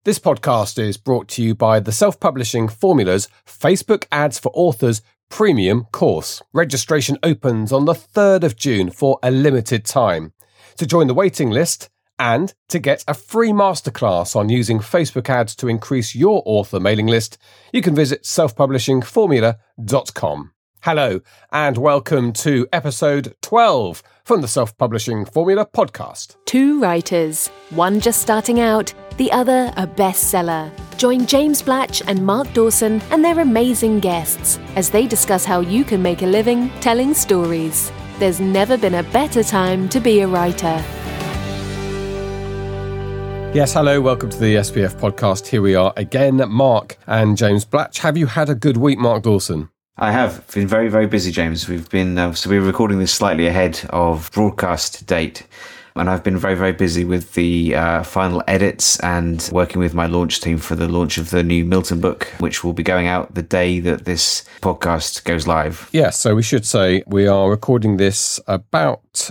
This podcast is brought to you by the Self-Publishing Formula's Facebook Ads for Authors Premium course. Registration opens on the 3rd of June for a limited time. To join the waiting list and to get a free masterclass on using Facebook ads to increase your author mailing list, you can visit selfpublishingformula.com. Hello and welcome to episode 12 from the Self-Publishing Formula podcast. Two writers, one just starting out, the other a bestseller. Join James Blatch and Mark Dawson and their amazing guests as they discuss how you can make a living telling stories. There's never been a better time to be a writer. Yes, hello, welcome to the SPF podcast. Here we are again, Mark and James Blatch. Have you had a good week, Mark Dawson? I have been very, very busy, James. We've been we're recording this slightly ahead of broadcast date, and I've been very, very busy with the final edits and working with my launch team for the launch of the new Milton book, which will be going out the day that this podcast goes live. Yes, so we should say we are recording this about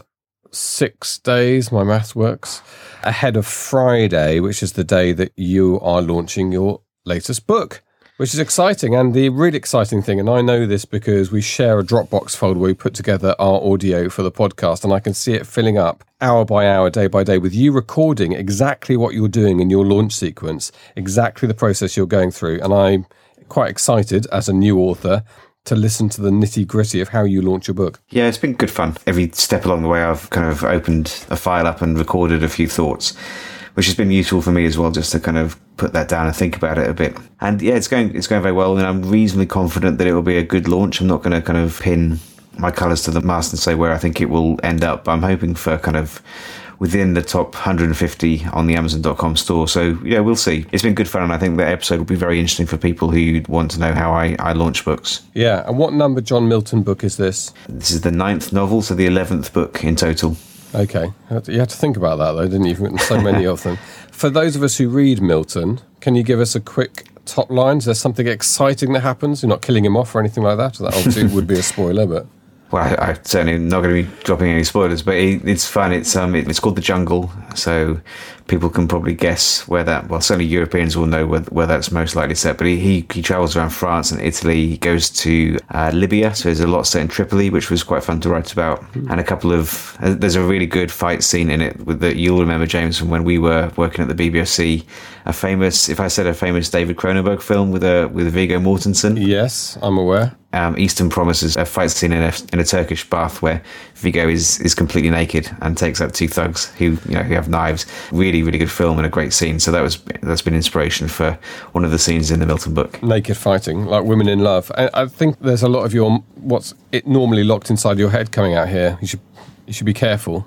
6 days, my maths works, ahead of Friday, which is the day that you are launching your latest book, which is exciting. And the really exciting thing, and I know this because we share a Dropbox folder where we put together our audio for the podcast, and I can see it filling up hour by hour, day by day, with you recording exactly what you're doing in your launch sequence, exactly the process you're going through. And I'm quite excited as a new author to listen to the nitty-gritty of how you launch your book. Yeah, it's been good fun. Every step along the way, I've kind of opened a file up and recorded a few thoughts, which has been useful for me as well, just to kind of put that down and think about it a bit. And yeah, it's going very well, and I'm reasonably confident that it will be a good launch. I'm not going to kind of pin my colours to the mast and say where I think it will end up, but I'm hoping for kind of within the top 150 on the Amazon.com store. So yeah, we'll see. It's been good fun, and I think that episode will be very interesting for people who want to know how I launch books. Yeah, and what number John Milton book is this? This is the 9th novel, so the 11th book in total. Okay. You had to think about that, though, didn't you? You've written so many of them. For those of us who read Milton, can you give us a quick top line? Is there something exciting that happens? You're not killing him off or anything like that? That obviously would be a spoiler, but... Well, I certainly not going to be dropping any spoilers, but it's fun. It's called The Jungle, so people can probably guess where that. Well, certainly Europeans will know where that's most likely set. But he travels around France and Italy. He goes to Libya, so there's a lot set in Tripoli, which was quite fun to write about. And a couple of there's a really good fight scene in it that you'll remember, James, from when we were working at the BBC. A famous David Cronenberg film with Viggo Mortensen. Yes, I'm aware. Eastern Promises, a fight scene in a Turkish bath where Viggo is completely naked and takes out two thugs who have knives. Really, really good film and a great scene. So that's been inspiration for one of the scenes in the Milton book. Naked fighting, like women in love. I think there's a lot of your what's it normally locked inside your head coming out here. You should be careful.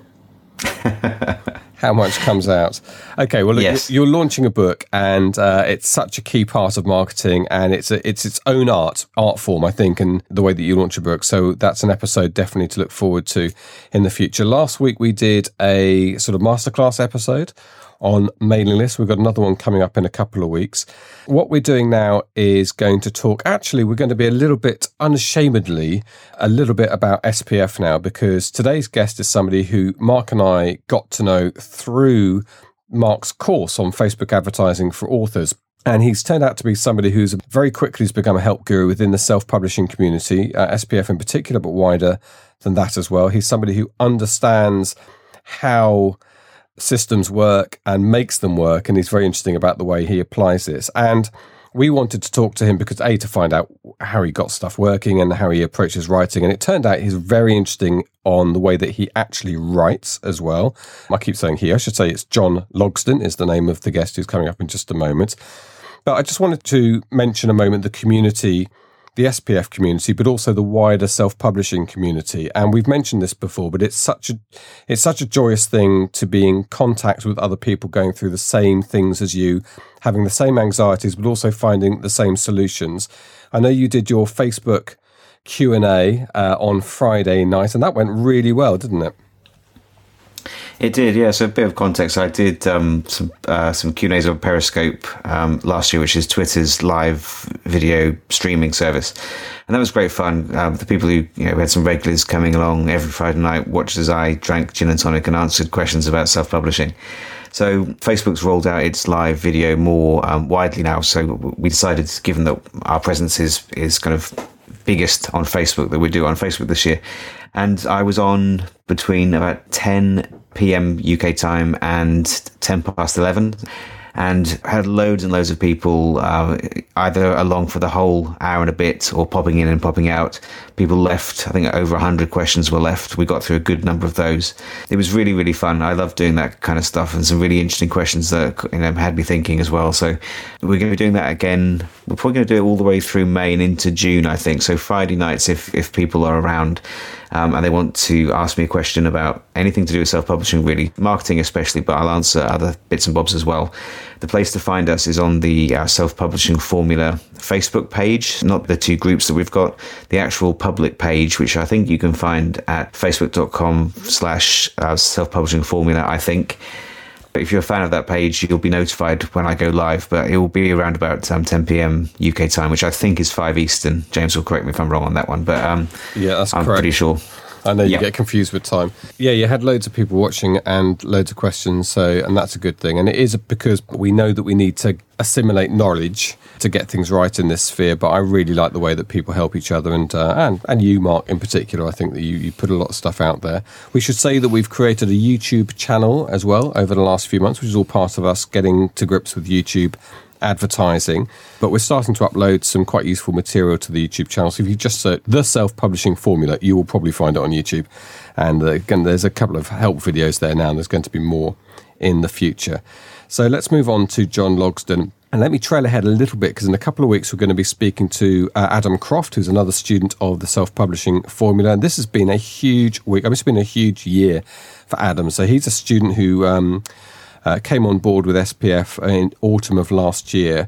How much comes out. Okay, well, look, yes. You're launching a book, and it's such a key part of marketing, and it's its own art form, I think, and the way that you launch a book. So that's an episode definitely to look forward to in the future. Last week we did a sort of masterclass episode on mailing lists. We've got another one coming up in a couple of weeks. What we're doing now is going to talk, actually, we're going to be a little bit unashamedly, a little bit about SPF now, because today's guest is somebody who Mark and I got to know through Mark's course on Facebook advertising for authors. And he's turned out to be somebody who's very quickly has become a help guru within the self-publishing community, SPF in particular, but wider than that as well. He's somebody who understands how systems work and makes them work, and he's very interesting about the way he applies this. And we wanted to talk to him because to find out how he got stuff working and how he approaches writing, and it turned out he's very interesting on the way that he actually writes as well. I keep saying I should say it's John Logsdon is the name of the guest who's coming up in just a moment. But I just wanted to mention a moment the community, the SPF community, but also the wider self-publishing community. And we've mentioned this before, but it's such a joyous thing to be in contact with other people going through the same things as you, having the same anxieties, but also finding the same solutions. I know you did your Facebook Q&A on Friday night, and that went really well, didn't it? It did, yeah. So a bit of context. I did some Q&As on Periscope last year, which is Twitter's live video streaming service, and that was great fun. The people who we had some regulars coming along every Friday night, watched as I drank gin and tonic and answered questions about self-publishing. So Facebook's rolled out its live video more widely now. So we decided, given that our presence is kind of biggest on Facebook, that we do on Facebook this year. And I was on between about 10 p.m. UK time and 10 past 11. And had loads and loads of people either along for the whole hour and a bit or popping in and popping out. People left, I think over 100 questions were left. We got through a good number of those. It was really, really fun. I love doing that kind of stuff, and some really interesting questions that had me thinking as well. So we're going to be doing that again. We're probably going to do it all the way through May and into June, I think. So Friday nights, if people are around and they want to ask me a question about anything to do with self-publishing, really, marketing especially, but I'll answer other bits and bobs as well. The place to find us is on the Self-Publishing Formula Facebook page, not the two groups that we've got, the actual public page, which I think you can find at facebook.com/self-publishing formula, I think. But if you're a fan of that page, you'll be notified when I go live, but it will be around about 10 p.m. UK time, which I think is 5 Eastern. James will correct me if I'm wrong on that one, but yeah, that's I'm correct. Pretty sure. I know you get confused with time. Yeah, you had loads of people watching and loads of questions, and that's a good thing. And it is because we know that we need to assimilate knowledge to get things right in this sphere, but I really like the way that people help each other, and you, Mark, in particular. I think that you put a lot of stuff out there. We should say that we've created a YouTube channel as well over the last few months, which is all part of us getting to grips with YouTube advertising, but we're starting to upload some quite useful material to the YouTube channel. So if you just search The Self-Publishing Formula, you will probably find it on YouTube. And again, there's a couple of help videos there now, and there's going to be more in the future. So let's move on to John Logsdon. And let me trail ahead a little bit, because in a couple of weeks we're going to be speaking to Adam Croft, who's another student of the Self-Publishing Formula. And this has been a huge week. It's been a huge year for Adam. So he's a student who came on board with SPF in autumn of last year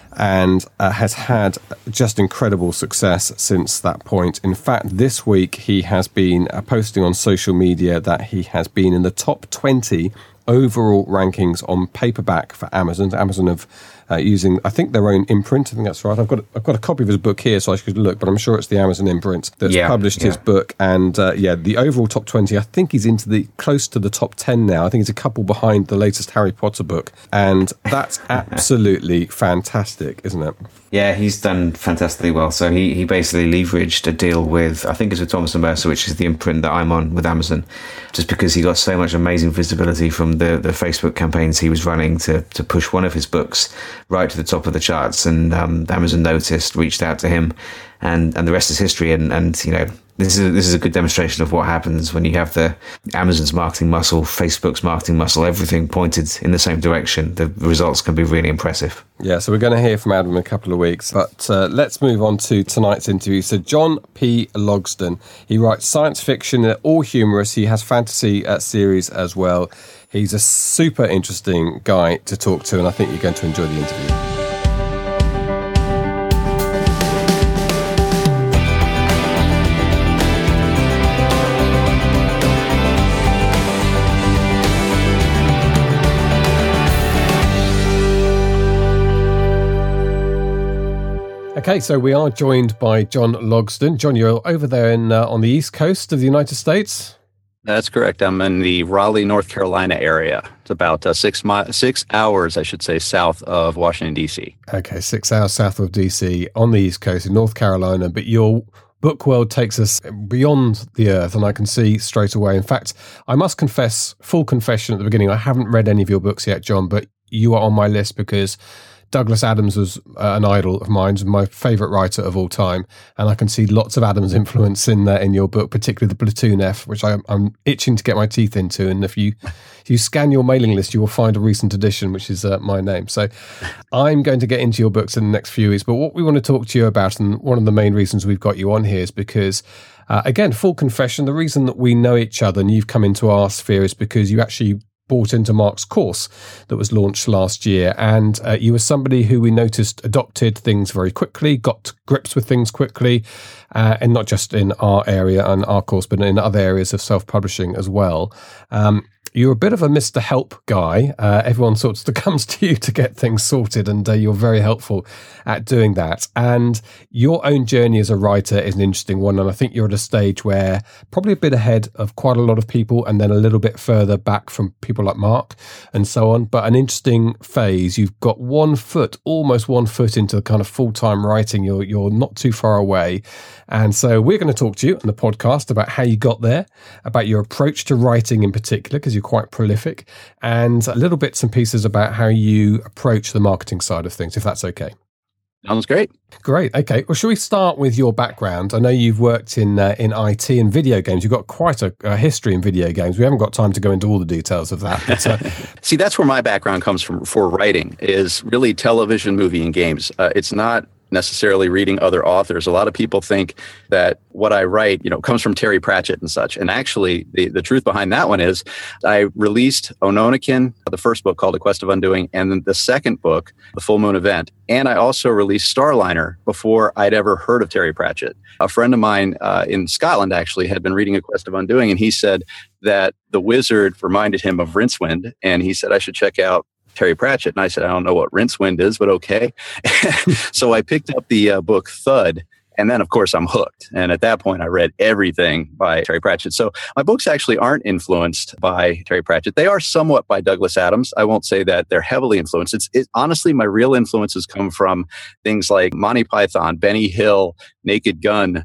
and has had just incredible success since that point. In fact, this week he has been posting on social media that he has been in the top 20 overall rankings on paperback for Amazon. Amazon have using, I think, their own imprint. I think that's right. I've got a copy of his book here, so I should look, but I'm sure it's the Amazon imprint that's published his book. And the overall top 20, I think he's into close to the top 10 now. I think he's a couple behind the latest Harry Potter book, and that's absolutely fantastic, isn't it? Yeah, he's done fantastically well. So he basically leveraged a deal with, I think it's with Thomas & Mercer, which is the imprint that I'm on with Amazon, just because he got so much amazing visibility from the Facebook campaigns he was running to push one of his books right to the top of the charts. And Amazon noticed, reached out to him, and the rest is history. And you know, this is a good demonstration of what happens when you have the Amazon's marketing muscle, Facebook's marketing muscle, everything pointed in the same direction. The results can be really impressive. Yeah, so we're going to hear from Adam in a couple of weeks, but let's move on to tonight's interview. So John P. Logsdon, he writes science fiction, all humorous. He has fantasy series as well. He's a super interesting guy to talk to, and I think you're going to enjoy the interview. Okay, so we are joined by John Logsdon. John, you're over there on the East Coast of the United States? That's correct. I'm in the Raleigh, North Carolina area. It's about 6 hours, I should say, south of Washington, D.C. Okay, 6 hours south of D.C. on the East Coast in North Carolina, but your book world takes us beyond the earth, and I can see straight away. In fact, I must confess, full confession at the beginning, I haven't read any of your books yet, John, but you are on my list because Douglas Adams was an idol of mine, my favourite writer of all time, and I can see lots of Adams' influence in your book, particularly the Platoon F, which I'm itching to get my teeth into. And if you scan your mailing list, you will find a recent edition, which is my name. So I'm going to get into your books in the next few weeks. But what we want to talk to you about, and one of the main reasons we've got you on here, is because, again, full confession, the reason that we know each other and you've come into our sphere is because you actually bought into Mark's course that was launched last year, and you were somebody who we noticed adopted things very quickly, got to grips with things quickly, and not just in our area and our course, but in other areas of self-publishing as well. You're a bit of a Mr. Help guy. Everyone sort of comes to you to get things sorted, and you're very helpful at doing that. And your own journey as a writer is an interesting one. And I think you're at a stage where probably a bit ahead of quite a lot of people, and then a little bit further back from people like Mark and so on. But an interesting phase. You've got almost 1 foot into kind of full-time writing. You're not too far away. And so we're going to talk to you on the podcast about how you got there, about your approach to writing in particular, because you're quite prolific, and a little bits and pieces about how you approach the marketing side of things, if that's okay. Sounds great. Great. Okay. Well, shall we start with your background? I know you've worked in IT and video games. You've got quite a history in video games. We haven't got time to go into all the details of that. But, See, that's where my background comes from for writing, is really television, movie, and games. It's not necessarily reading other authors. A lot of people think that what I write, comes from Terry Pratchett and such. And actually, the truth behind that one is I released Ononikin, the first book called A Quest of Undoing, and then the second book, The Full Moon Event. And I also released Starliner before I'd ever heard of Terry Pratchett. A friend of mine in Scotland actually had been reading A Quest of Undoing, and he said that the wizard reminded him of Rincewind, and he said I should check out Terry Pratchett. And I said, I don't know what Rincewind is, but okay. So I picked up the book Thud. And then, of course, I'm hooked. And at that point, I read everything by Terry Pratchett. So my books actually aren't influenced by Terry Pratchett. They are somewhat by Douglas Adams. I won't say that they're heavily influenced. Honestly, my real influences come from things like Monty Python, Benny Hill, Naked Gun,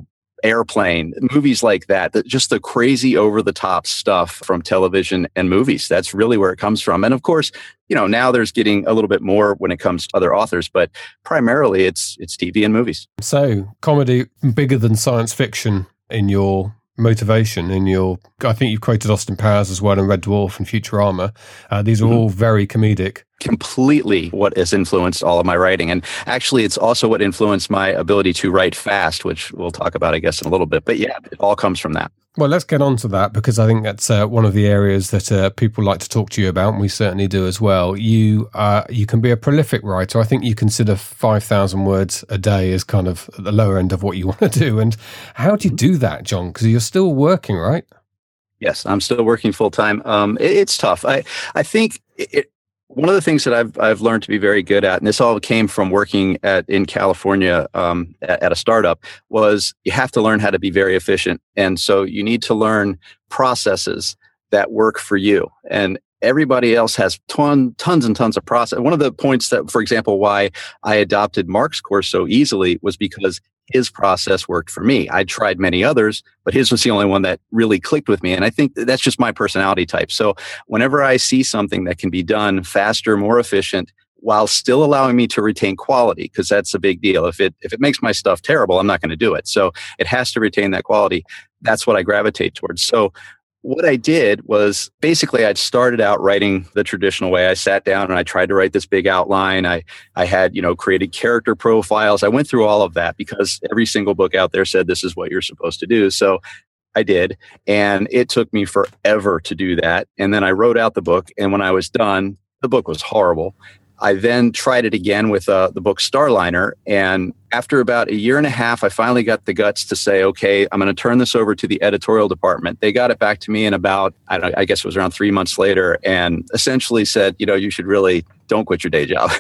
Airplane, movies like that, just the crazy over-the-top stuff from television and movies. That's really where it comes from. And of course, now there's getting a little bit more when it comes to other authors, but primarily it's TV and movies. So comedy bigger than science fiction in your motivation, I think you've quoted Austin Powers as well, and Red Dwarf and Futurama. These are all very comedic. Completely what has influenced all of my writing. And actually, it's also what influenced my ability to write fast, which we'll talk about, I guess, in a little bit. But yeah, it all comes from that. Well, let's get on to that, because I think that's one of the areas that people like to talk to you about, and we certainly do as well. You can be a prolific writer. I think you consider 5,000 words a day as kind of at the lower end of what you want to do. And how do you do that, John? Because you're still working, right? Yes, I'm still working full time. It's tough. I think one of the things that I've learned to be very good at, and this all came from working in California at a startup, was you have to learn how to be very efficient. And so you need to learn processes that work for you. And everybody else has tons and tons of process. One of the points that, for example, why I adopted Mark's course so easily was because his process worked for me. I tried many others, but his was the only one that really clicked with me. And I think that's just my personality type. So whenever I see something that can be done faster, more efficient, while still allowing me to retain quality, because that's a big deal. If it makes my stuff terrible, I'm not going to do it. So it has to retain that quality. That's what I gravitate towards. So what I did was basically I'd started out writing the traditional way. I sat down and I tried to write this big outline. I had, created character profiles. I went through all of that because every single book out there said this is what you're supposed to do. So I did. And it took me forever to do that. And then I wrote out the book. And when I was done, the book was horrible. I then tried it again with the book Starliner. And after about a year and a half, I finally got the guts to say, okay, I'm going to turn this over to the editorial department. They got it back to me in about, I guess it was around 3 months later, and essentially said, you should really don't quit your day job.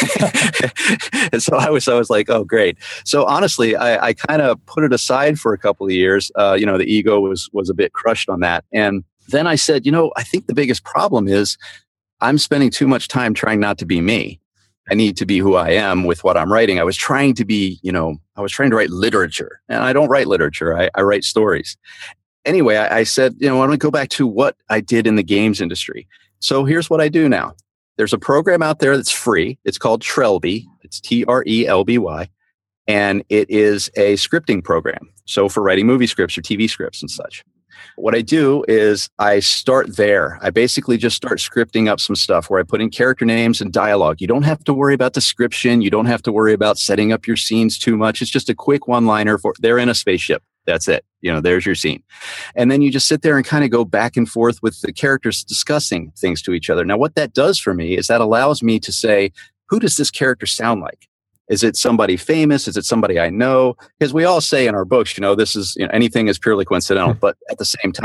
And so I was like, oh, great. So honestly, I kind of put it aside for a couple of years. The ego was a bit crushed on that. And then I said, I think the biggest problem is I'm spending too much time trying not to be me. I need to be who I am with what I'm writing. I was trying to be, I was trying to write literature, and I don't write literature. I write stories. Anyway, I said, I'm going to go back to what I did in the games industry. So here's what I do now. There's a program out there that's free. It's called Trelby. It's Trelby. And it is a scripting program. So for writing movie scripts or TV scripts and such. What I do is I start there. I basically just start scripting up some stuff where I put in character names and dialogue. You don't have to worry about description. You don't have to worry about setting up your scenes too much. It's just a quick one-liner for they're in a spaceship. That's it. There's your scene. And then you just sit there and kind of go back and forth with the characters discussing things to each other. Now, what that does for me is that allows me to say, who does this character sound like? Is it somebody famous? Is it somebody I know? Because we all say in our books, this is anything is purely coincidental. But at the same time,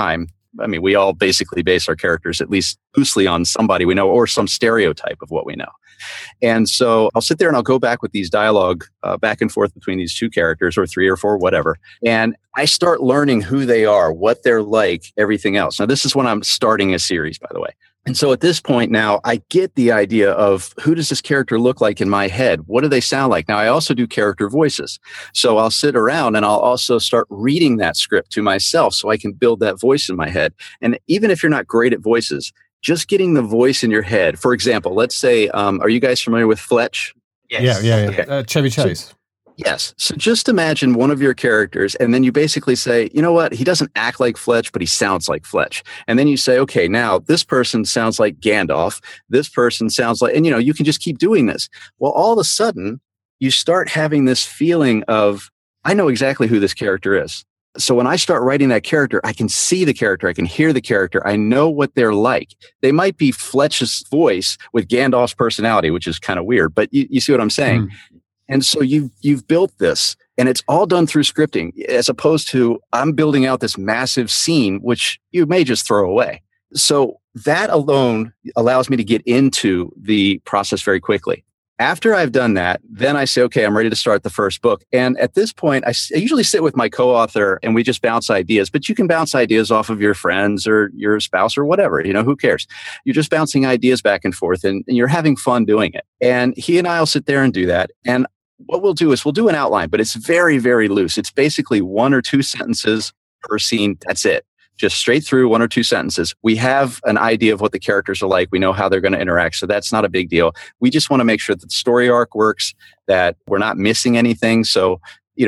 I mean, we all basically base our characters at least loosely on somebody we know or some stereotype of what we know. And so I'll sit there and I'll go back with these dialogue back and forth between these two characters or three or four, whatever. And I start learning who they are, what they're like, everything else. Now, this is when I'm starting a series, by the way. And so at this point now, I get the idea of who does this character look like in my head? What do they sound like? Now, I also do character voices. So I'll sit around and I'll also start reading that script to myself so I can build that voice in my head. And even if you're not great at voices, just getting the voice in your head. For example, let's say, are you guys familiar with Fletch? Yes. Yeah. Okay. Chevy Chase. Yes. So just imagine one of your characters, and then you basically say, you know what? He doesn't act like Fletch, but he sounds like Fletch. And then you say, okay, now this person sounds like Gandalf. This person sounds like, and you can just keep doing this. Well, all of a sudden, you start having this feeling of, I know exactly who this character is. So when I start writing that character, I can see the character. I can hear the character. I know what they're like. They might be Fletch's voice with Gandalf's personality, which is kind of weird, but you see what I'm saying? And so you've built this, and it's all done through scripting, as opposed to I'm building out this massive scene, which you may just throw away. So that alone allows me to get into the process very quickly. After I've done that, then I say, okay, I'm ready to start the first book. And at this point, I usually sit with my co-author and we just bounce ideas, but you can bounce ideas off of your friends or your spouse or whatever, who cares? You're just bouncing ideas back and forth and you're having fun doing it. And he and I will sit there and do that. And what we'll do is we'll do an outline, but it's very, very loose. It's basically 1 or 2 sentences per scene. That's it. Just straight through 1 or 2 sentences. We have an idea of what the characters are like. We know how they're going to interact. So that's not a big deal. We just want to make sure that the story arc works, that we're not missing anything. So,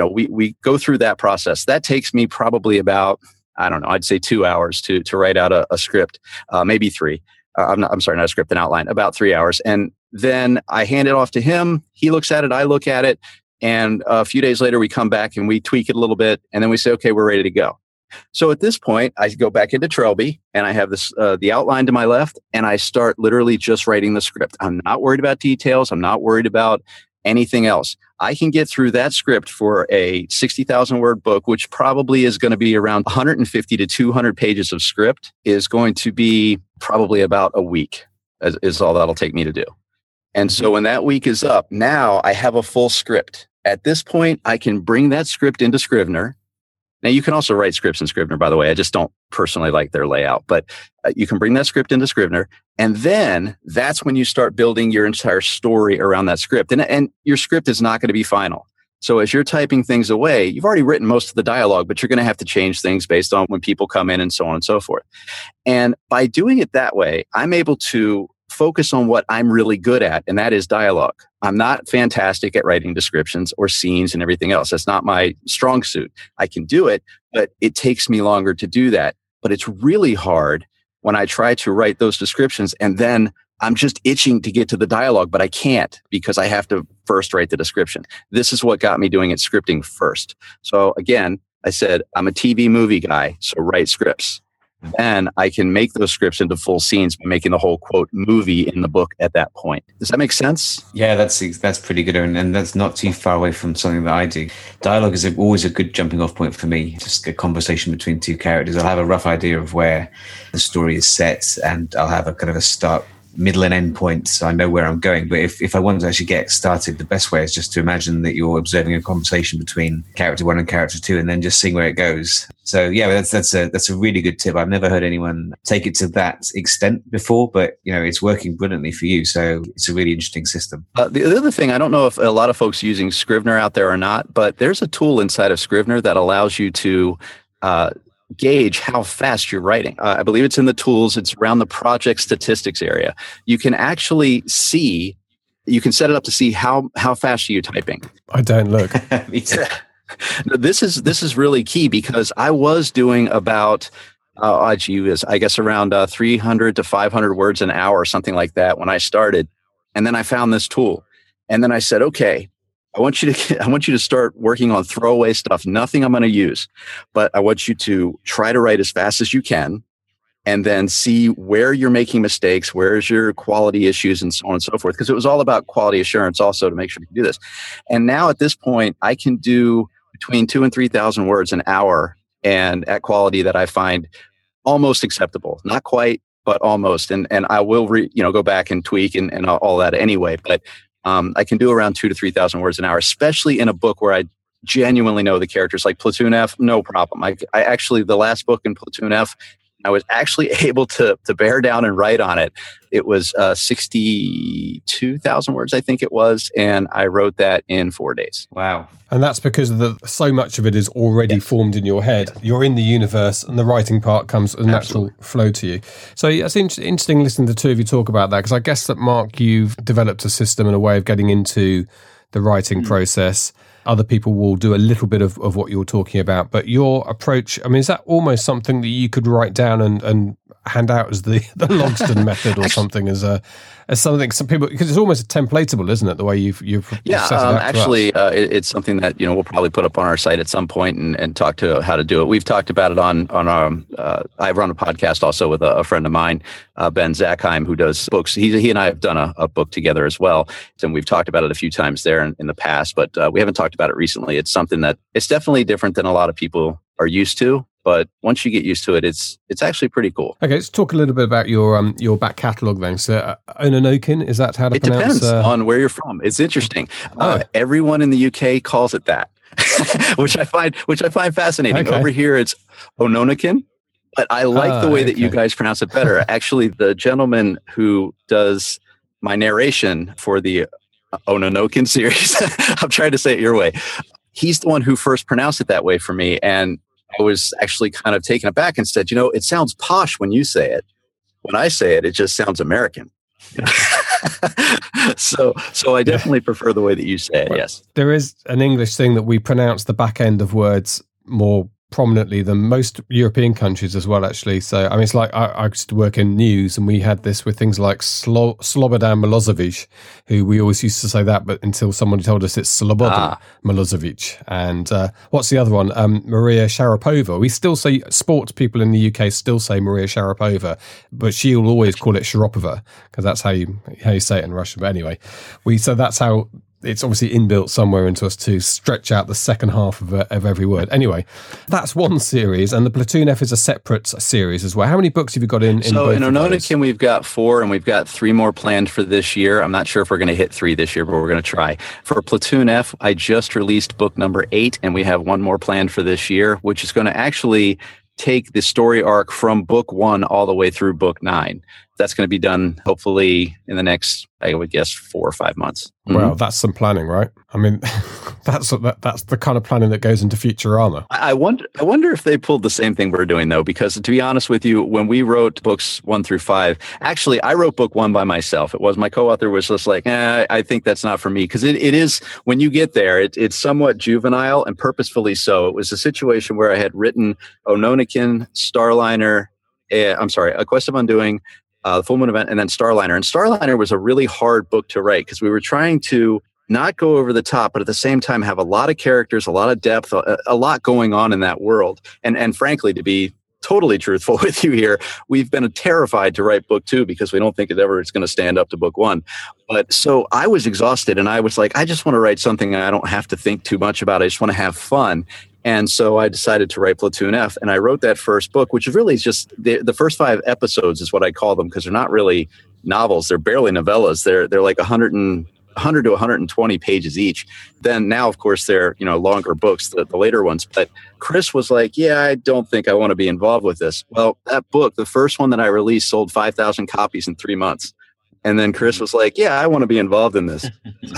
we go through that process. That takes me probably about, I don't know, I'd say 2 hours to write out a script, maybe 3. I'm sorry, not a script, an outline, about 3 hours. And then I hand it off to him. He looks at it. I look at it. And a few days later, we come back and we tweak it a little bit. And then we say, okay, we're ready to go. So at this point, I go back into Trelby and I have this the outline to my left, and I start literally just writing the script. I'm not worried about details. I'm not worried about anything else. I can get through that script for a 60,000 word book, which probably is going to be around 150 to 200 pages of script, is going to be probably about a week is all that'll take me to do. And so when that week is up, now I have a full script. At this point, I can bring that script into Scrivener. Now, you can also write scripts in Scrivener, by the way. I just don't personally like their layout, but you can bring that script into Scrivener. And then that's when you start building your entire story around that script. And your script is not going to be final. So as you're typing things away, you've already written most of the dialogue, but you're going to have to change things based on when people come in and so on and so forth. And by doing it that way, I'm able to focus on what I'm really good at, and that is dialogue. I'm not fantastic at writing descriptions or scenes and everything else. That's not my strong suit. I can do it, but it takes me longer to do that. But it's really hard when I try to write those descriptions and then I'm just itching to get to the dialogue, but I can't because I have to first write the description. This is what got me doing it scripting first. So again, I said, I'm a TV movie guy, so write scripts. Then I can make those scripts into full scenes by making the whole, quote, movie in the book at that point. Does that make sense? Yeah, that's pretty good. And that's not too far away from something that I do. Dialogue is always a good jumping off point for me. Just a conversation between two characters. I'll have a rough idea of where the story is set, and I'll have a kind of a start, middle and end point, so I know where I'm going. But if I want to actually get started, the best way is just to imagine that you're observing a conversation between character 1 and character 2 and then just seeing where it goes. So yeah, that's a really good tip. I've never heard anyone take it to that extent before, but it's working brilliantly for you. So it's a really interesting system. The other thing, I don't know if a lot of folks using Scrivener out there or not, but there's a tool inside of Scrivener that allows you to gauge how fast you're writing. I believe it's in the tools. It's around the project statistics area. You can actually see, you can set it up to see how fast are you typing. I don't look. This is really key because I was doing about, I guess around 300 to 500 words an hour or something like that when I started. And then I found this tool. And then I said, okay, I want you to start working on throwaway stuff, nothing I'm going to use, but I want you to try to write as fast as you can and then see where you're making mistakes, where's your quality issues and so on and so forth. Because it was all about quality assurance also to make sure you can do this. And now at this point, I can do between 2,000 and 3,000 words an hour and at quality that I find almost acceptable. Not quite, but almost. And I will go back and tweak and all that anyway. But I can do around 2,000 to 3,000 words an hour, especially in a book where I genuinely know the characters. Like Platoon F, no problem. I actually, the last book in Platoon F, I was actually able to bear down and write on it. It was 62,000 words, I think it was, and I wrote that in 4 days. Wow. And that's because so much of it is already formed in your head. You're in the universe, and the writing part comes as a natural flow to you. So it's interesting listening to the two of you talk about that, because I guess that, Mark, you've developed a system and a way of getting into the writing process. Other people will do a little bit of what you're talking about, but your approach, I mean, is that almost something that you could write down and hand out as the Logsdon method or something as something some people, because it's almost templatable, isn't it? The way you've set it out actually, it's something that we'll probably put up on our site at some point and talk to how to do it. We've talked about it on our. I run a podcast also with a friend of mine, Ben Zackheim, who does books. He and I have done a book together as well, and we've talked about it a few times there in the past, but we haven't talked about it recently. It's something that it's definitely different than a lot of people are used to. But once you get used to it, it's actually pretty cool. Okay, let's talk a little bit about your back catalogue then. So, Ononokin, is that how to pronounce? It depends on where you're from. It's interesting. Everyone in the UK calls it that, which I find fascinating. Okay. Over here, it's Ononokin, but I like the way that you guys pronounce it better. Actually, the gentleman who does my narration for the Ononokin series, I'm trying to say it your way. He's the one who first pronounced it that way for me, and I was actually kind of taken aback and said, it sounds posh when you say it. When I say it, it just sounds American. So I definitely prefer the way that you say it, yes. There is an English thing that we pronounce the back end of words more prominently than most European countries as well, actually. So, I mean, it's like I used to work in news, and we had this with things like Slobodan Milosevic, who we always used to say that, but until somebody told us it's Slobodan Milosevic. And what's the other one? Maria Sharapova. We still say, sports people in the UK still say Maria Sharapova, but she'll always call it Sharopova, because that's how you say it in Russian. But anyway, so that's how it's obviously inbuilt somewhere into us to stretch out the second half of every word. Anyway, that's one series, and the Platoon F is a separate series as well. How many books have you got in So in Ononokin, we've got 4, and we've got 3 more planned for this year. I'm not sure if we're going to hit 3 this year, but we're going to try. For Platoon F, I just released book number 8, and we have 1 more planned for this year, which is going to actually take the story arc from book 1 all the way through book 9. That's going to be done hopefully in the next, I would guess, 4 or 5 months. Well, that's some planning, right? I mean, that's the kind of planning that goes into Futurama. I wonder if they pulled the same thing we're doing, though, because to be honest with you, when we wrote books 1 through 5, actually, I wrote book 1 by myself. It was my co-author was just like, I think that's not for me, because it is, when you get there, it's somewhat juvenile, and purposefully so. It was a situation where I had written Ononokin, Starliner, A Quest of Undoing, The Full Moon Event, and then Starliner. And Starliner was a really hard book to write because we were trying to not go over the top, but at the same time have a lot of characters, a lot of depth, a lot going on in that world. And frankly, to be totally truthful with you here, we've been terrified to write book 2 because we don't think it's going to stand up to book 1. But so I was exhausted, and I was like, I just want to write something I don't have to think too much about. I just want to have fun. And so I decided to write Platoon F, and I wrote that first book, which is really just the first 5 episodes is what I call them, because they're not really novels. They're barely novellas. They're like 100 to 120 pages each. Then now, of course, they're longer books, the later ones. But Chris was like, yeah, I don't think I want to be involved with this. Well, that book, the first one that I released, sold 5,000 copies in 3 months. And then Chris was like, yeah, I want to be involved in this.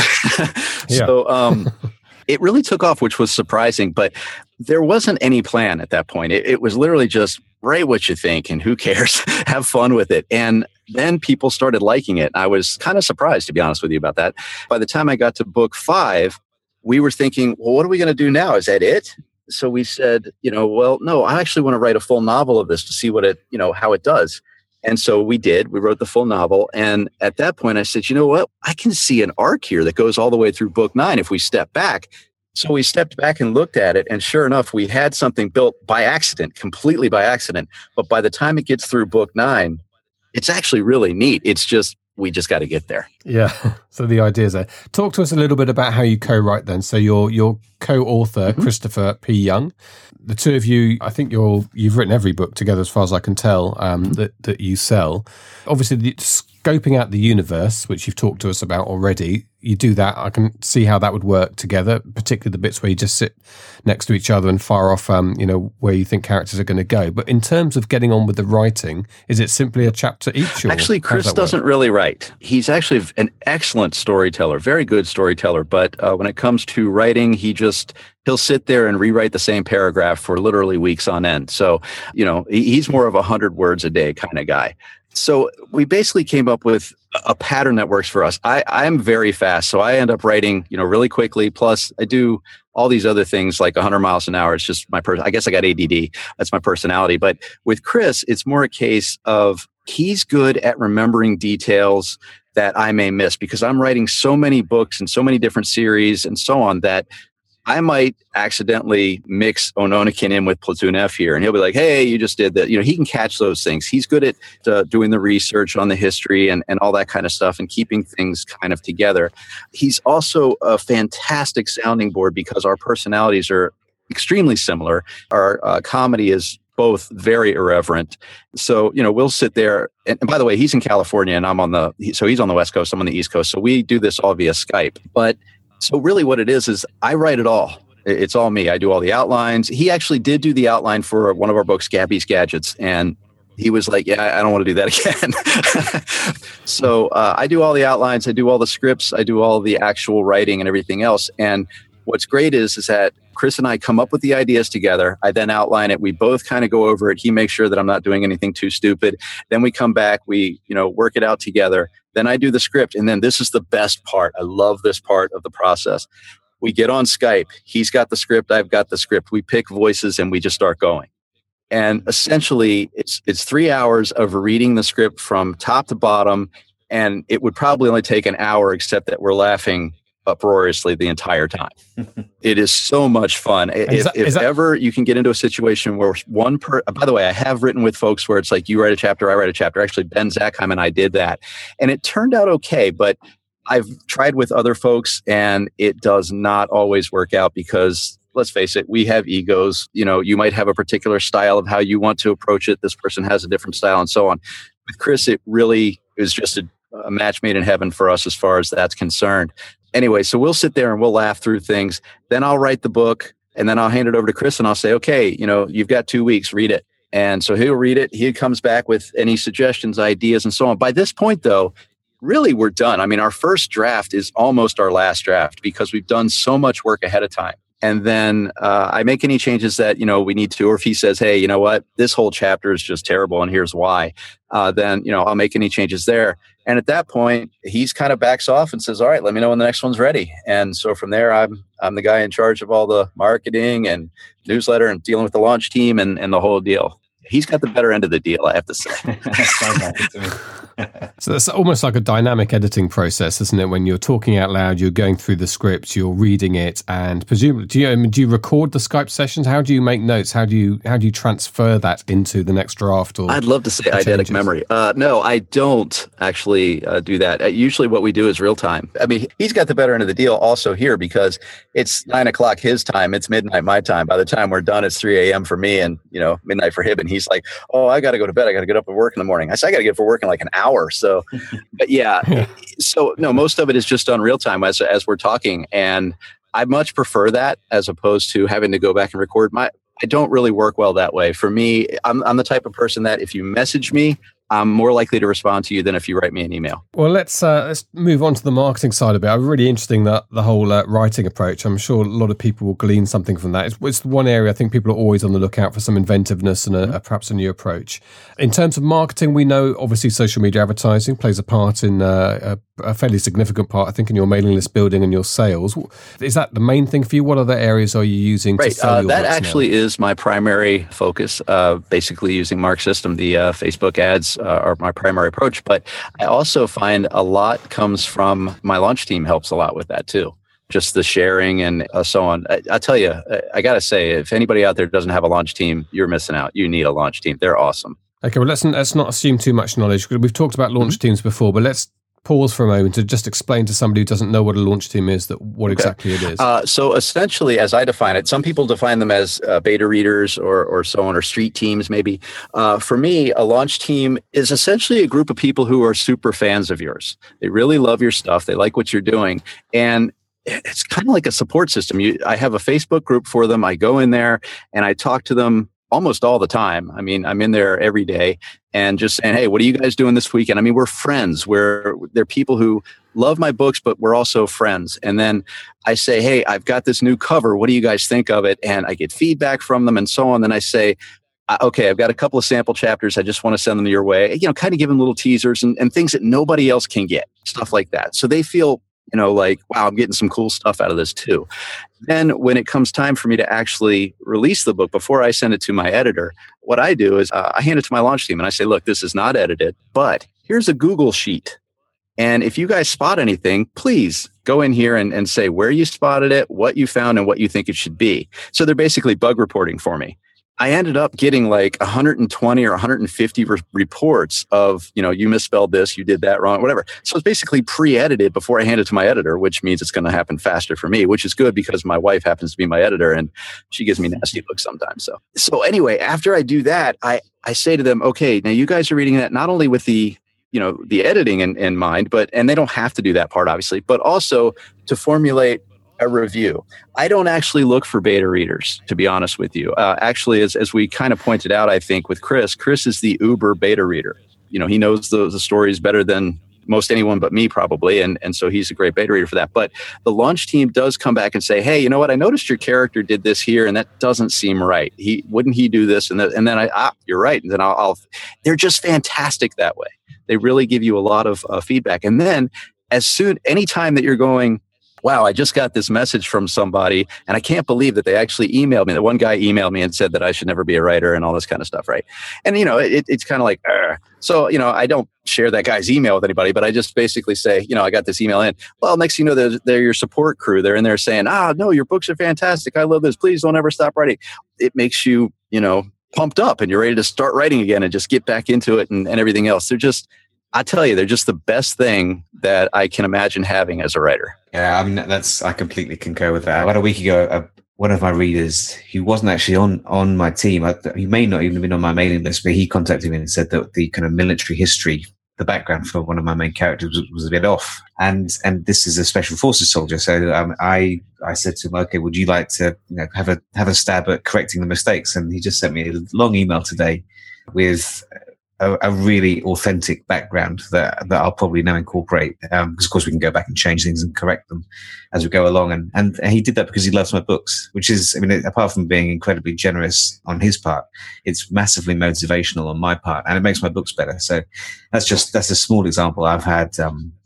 So it really took off, which was surprising, but there wasn't any plan at that point. It was literally just write what you think and who cares, have fun with it. And then people started liking it. I was kind of surprised, to be honest with you, about that. By the time I got to book 5, we were thinking, well, what are we going to do now? Is that it? So we said, well, no, I actually want to write a full novel of this to see what how it does. And so we did. We wrote the full novel. And at that point, I said, you know what? I can see an arc here that goes all the way through book 9 if we step back. So we stepped back and looked at it. And sure enough, we had something built by accident, completely by accident. But by the time it gets through book 9, it's actually really neat. It's just we just got to get there. Yeah. So the idea is there. Talk to us a little bit about how you co-write then. So your co-author, Christopher P. Young, the two of you, I think you've written every book together as far as I can tell, that you sell. Obviously, scoping out the universe, which you've talked to us about already, you do that. I can see how that would work together, particularly the bits where you just sit next to each other and fire off, where you think characters are going to go. But in terms of getting on with the writing, is it simply a chapter each? Actually, Chris doesn't really write. He's actually an excellent storyteller, very good storyteller. But when it comes to writing, he'll sit there and rewrite the same paragraph for literally weeks on end. So, he's more of 100 words a day kind of guy. So we basically came up with a pattern that works for us. I'm very fast, so I end up writing, really quickly. Plus, I do all these other things like 100 miles an hour. It's just I guess I got ADD. That's my personality. But with Chris, it's more a case of he's good at remembering details that I may miss because I'm writing so many books and so many different series and so on that I might accidentally mix Ononikin in with Platoon F here. And he'll be like, hey, you just did that. He can catch those things. He's good at doing the research on the history and all that kind of stuff and keeping things kind of together. He's also a fantastic sounding board because our personalities are extremely similar. Our comedy is both very irreverent. So, we'll sit there. And by the way, he's in California and he's on the West Coast. I'm on the East Coast. So we do this all via Skype. But so really what it is I write it all. It's all me. I do all the outlines. He actually did do the outline for one of our books, Gabby's Gadgets. And he was like, yeah, I don't want to do that again. So I do all the outlines. I do all the scripts. I do all the actual writing and everything else. And what's great is that Chris and I come up with the ideas together. I then outline it. We both kind of go over it. He makes sure that I'm not doing anything too stupid. Then we come back. We, work it out together. Then I do the script. And then this is the best part. I love this part of the process. We get on Skype. He's got the script. I've got the script. We pick voices and we just start going. And essentially, it's 3 hours of reading the script from top to bottom. And it would probably only take an hour, except that we're laughing uproariously the entire time. It is so much fun. If ever you can get into a situation where by the way, I have written with folks where it's like you write a chapter, I write a chapter. Actually, Ben Zackheim and I did that. And it turned out okay, but I've tried with other folks and it does not always work out because let's face it, we have egos. You might have a particular style of how you want to approach it. This person has a different style and so on. With Chris, it really is just a match made in heaven for us as far as that's concerned. Anyway, so we'll sit there and we'll laugh through things. Then I'll write the book and then I'll hand it over to Chris and I'll say, okay, you've got 2 weeks, read it. And so he'll read it. He comes back with any suggestions, ideas, and so on. By this point, though, really we're done. I mean, our first draft is almost our last draft because we've done so much work ahead of time. And then I make any changes that, we need to, or if he says, hey, you know what, this whole chapter is just terrible and here's why, then, I'll make any changes there. And at that point, he's kind of backs off and says, all right, let me know when the next one's ready. And so from there, I'm the guy in charge of all the marketing and newsletter and dealing with the launch team and the whole deal. He's got the better end of the deal, I have to say. Sounds like it to me. So that's almost like a dynamic editing process, isn't it? When you're talking out loud, you're going through the script, you're reading it, and presumably, do you record the Skype sessions? How do you make notes? How do you transfer that into the next draft? Or I'd love to say eidetic memory. No, I don't actually do that. Usually, what we do is real time. I mean, he's got the better end of the deal also here because it's 9:00 his time, it's midnight my time. By the time we're done, it's 3 a.m. for me, and midnight for him. And he's like, "Oh, I got to go to bed. I got to get up and work in the morning." I said, "I got to get up for work in like an hour." So, but yeah. So no, most of it is just done real time as we're talking. And I much prefer that as opposed to having to go back and record. I don't really work well that way. For me, I'm the type of person that if you message me, I'm more likely to respond to you than if you write me an email. Well, let's move on to the marketing side of it. Really interesting the whole writing approach. I'm sure a lot of people will glean something from that. It's one area I think people are always on the lookout for some inventiveness and perhaps a new approach. In terms of marketing, we know obviously social media advertising plays a part in a fairly significant part, I think, in your mailing list building and your sales. Is that the main thing for you? What other areas are you using to sell your that actually now? Is my primary focus, basically using Mark System, the Facebook ads are my primary approach. But I also find a lot comes from my launch team helps a lot with that too. Just the sharing and so on. I tell you, I got to say, if anybody out there doesn't have a launch team, you're missing out. You need a launch team. They're awesome. Okay, well, let's not assume too much knowledge. We've talked about launch teams before, but let's pause for a moment to just explain to somebody who doesn't know what a launch team is what exactly it is? So essentially, as I define it, some people define them as beta readers or so on, or street teams maybe. For me, a launch team is essentially a group of people who are super fans of yours. They really love your stuff. They like what you're doing. And it's kind of like a support system. I have a Facebook group for them. I go in there and I talk to them almost all the time. I mean, I'm in there every day and just saying, hey, what are you guys doing this weekend? I mean, we're friends. They're people who love my books, but we're also friends. And then I say, hey, I've got this new cover. What do you guys think of it? And I get feedback from them and so on. Then I say, okay, I've got a couple of sample chapters. I just want to send them your way, kind of give them little teasers and things that nobody else can get, stuff like that. So they feel, like, wow, I'm getting some cool stuff out of this too. Then when it comes time for me to actually release the book, before I send it to my editor, what I do is I hand it to my launch team and I say, look, this is not edited, but here's a Google sheet. And if you guys spot anything, please go in here and say where you spotted it, what you found, and what you think it should be. So they're basically bug reporting for me. I ended up getting like 120 or 150 reports of, you misspelled this, you did that wrong, whatever. So it's basically pre-edited before I hand it to my editor, which means it's going to happen faster for me, which is good because my wife happens to be my editor and she gives me nasty looks sometimes. So anyway, after I do that, I say to them, okay, now you guys are reading that not only with the editing in mind, and they don't have to do that part, obviously, but also to formulate a review. I don't actually look for beta readers, to be honest with you. Actually, as we kind of pointed out, I think with Chris is the uber beta reader. He knows the stories better than most anyone but me probably. And so he's a great beta reader for that. But the launch team does come back and say, hey, you know what? I noticed your character did this here and that doesn't seem right. Wouldn't he do this? And then you're right. And then they're just fantastic that way. They really give you a lot of feedback. And then anytime that you're going, wow, I just got this message from somebody and I can't believe that they actually emailed me. The one guy emailed me and said that I should never be a writer and all this kind of stuff, right? And, it's kind of like, so, I don't share that guy's email with anybody, but I just basically say, I got this email in. Well, next thing you know, they're your support crew. They're in there saying, no, your books are fantastic. I love this. Please don't ever stop writing. It makes you, pumped up and you're ready to start writing again and just get back into it and everything else. I tell you, they're just the best thing that I can imagine having as a writer. Yeah, I mean, I completely concur with that. About a week ago, one of my readers, he wasn't actually on my team. He may not even have been on my mailing list, but he contacted me and said that the kind of military history, the background for one of my main characters was a bit off. And this is a special forces soldier. So I said to him, okay, would you like to have a stab at correcting the mistakes? And he just sent me a long email today with a really authentic background that I'll probably now incorporate, because of course we can go back and change things and correct them as we go along. And he did that because he loves my books, which is, apart from being incredibly generous on his part, it's massively motivational on my part, and it makes my books better. So that's a small example I've had.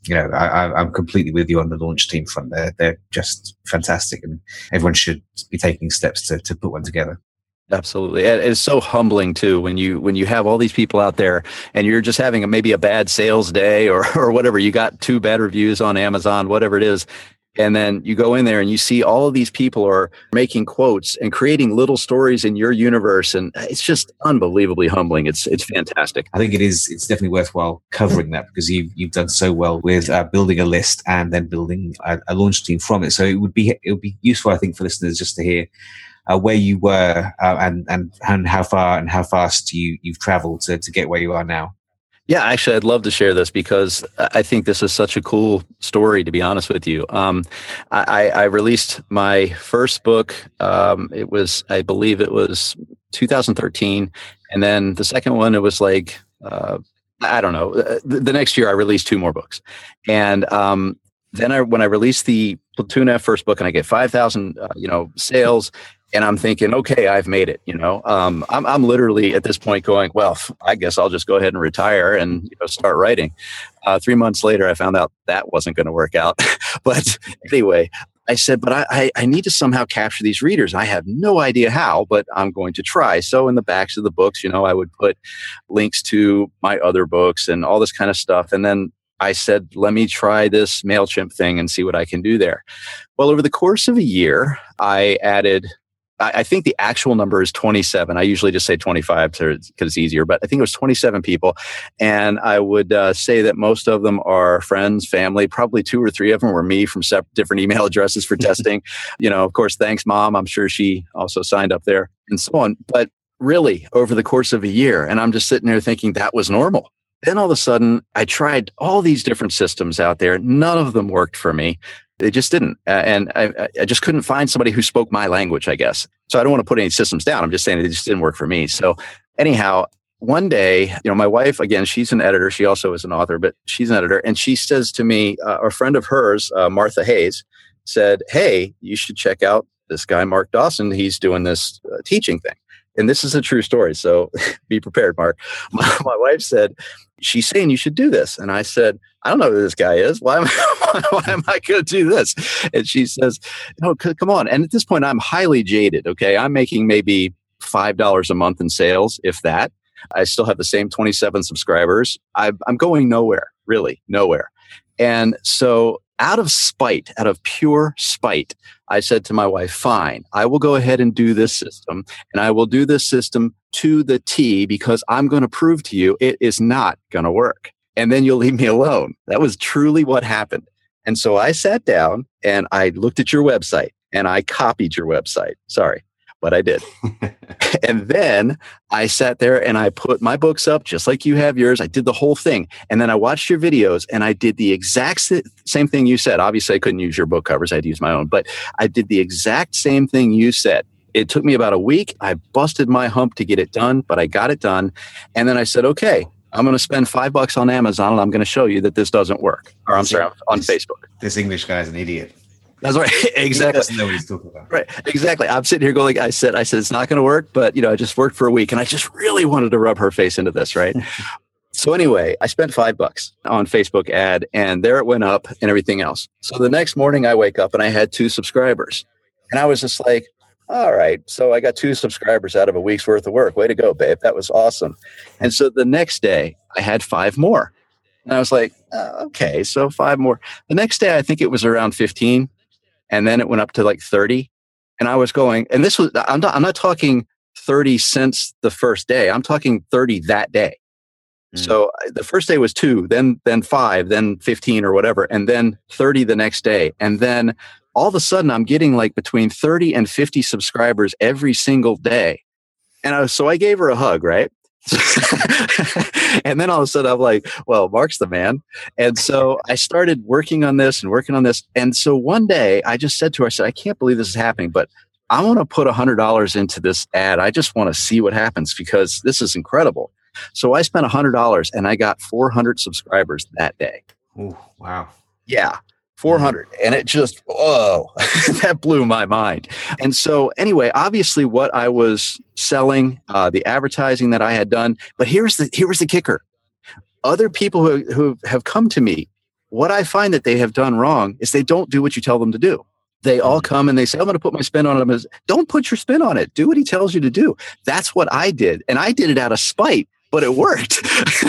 I'm completely with you on the launch team front. They're just fantastic, and everyone should be taking steps to put one together. Absolutely. It's so humbling too when you have all these people out there and you're just having maybe a bad sales day or whatever. You got 2 bad reviews on Amazon, whatever it is. And then you go in there and you see all of these people are making quotes and creating little stories in your universe. And it's just unbelievably humbling. It's fantastic. I think it is. It's definitely worthwhile covering that because you've done so well with building a list and then building a launch team from it. So it would be useful, I think, for listeners just to hear where you were and how far and how fast you've traveled to get where you are now. Yeah, actually, I'd love to share this because I think this is such a cool story, to be honest with you. I released my first book. I believe it was 2013. And then the second one, it was like, I don't know. The next year, I released 2 more books. And then when I released the Platoon F first book and I get 5,000, sales, and I'm thinking, okay, I've made it. I'm literally at this point going, well, I guess I'll just go ahead and retire and start writing. 3 months later, I found out that wasn't going to work out. But anyway, I said, but I need to somehow capture these readers. I have no idea how, but I'm going to try. So in the backs of the books, I would put links to my other books and all this kind of stuff. And then I said, let me try this MailChimp thing and see what I can do there. Well, over the course of a year, I added I think the actual number is 27. I usually just say 25 because it's easier, but I think it was 27 people. And I would say that most of them are friends, family. Probably 2 or 3 of them were me from different email addresses for testing. Of course, thanks, Mom. I'm sure she also signed up there and so on. But really, over the course of a year, and I'm just sitting there thinking that was normal. Then all of a sudden, I tried all these different systems out there. None of them worked for me. They just didn't. And I just couldn't find somebody who spoke my language, I guess. So I don't want to put any systems down. I'm just saying it just didn't work for me. So anyhow, one day, my wife, again, she's an editor. She also is an author, but she's an editor. And she says to me, a friend of hers, Martha Hayes, said, hey, you should check out this guy, Mark Dawson. He's doing this teaching thing. And this is a true story. So be prepared, Mark. My wife said, she's saying you should do this. And I said, I don't know who this guy is. Why am I going to do this? And she says, no, come on. And at this point, I'm highly jaded. Okay. I'm making maybe $5 a month in sales, if that. I still have the same 27 subscribers. I'm going nowhere, really nowhere. And so out of pure spite, I said to my wife, fine, I will go ahead and do this system, and I will do this system to the T because I'm going to prove to you it is not going to work. And then you'll leave me alone. That was truly what happened. And so I sat down and I looked at your website and I copied your website. Sorry, but I did. And then I sat there and I put my books up just like you have yours. I did the whole thing. And then I watched your videos and I did the exact same thing you said. Obviously, I couldn't use your book covers. I had to use my own. But I did the exact same thing you said. It took me about a week. I busted my hump to get it done, but I got it done. And then I said, okay, I'm going to spend $5 on Amazon and I'm going to show you that this doesn't work. Or I'm sorry, on Facebook. This English guy's an idiot. That's right. Exactly. He doesn't know what he's talking about. Right. Exactly. I'm sitting here going, I said, it's not going to work, but I just worked for a week and I just really wanted to rub her face into this. Right. So anyway, I spent $5 on Facebook ad and there it went up and everything else. So the next morning I wake up and I had 2 subscribers and I was just like, all right. So I got 2 subscribers out of a week's worth of work. Way to go, babe. That was awesome. And so the next day I had 5 more and I was like, okay, so 5 more. The next day, I think it was around 15. And then it went up to like 30. And I was going, and this was, I'm not talking 30 since the first day. I'm talking 30 that day. So the first day was 2, then 5, then 15 or whatever, and then 30 the next day. And then all of a sudden I'm getting like between 30 and 50 subscribers every single day. And so I gave her a hug, right? And then all of a sudden I'm like, well, Mark's the man. And so I started working on this. And so one day I just said to her, I said, I can't believe this is happening, but I want to put $100 into this ad. I just want to see what happens because this is incredible. So I spent $100 and I got 400 subscribers that day. Oh, wow. Yeah. 400. And it just, whoa, that blew my mind. And so anyway, obviously what I was selling, the advertising that I had done, but here's the kicker. Other people who have come to me, what I find that they have done wrong is they don't do what you tell them to do. They all come and they say, I'm going to put my spin on it. Don't put your spin on it. Do what he tells you to do. That's what I did. And I did it out of spite, but it worked.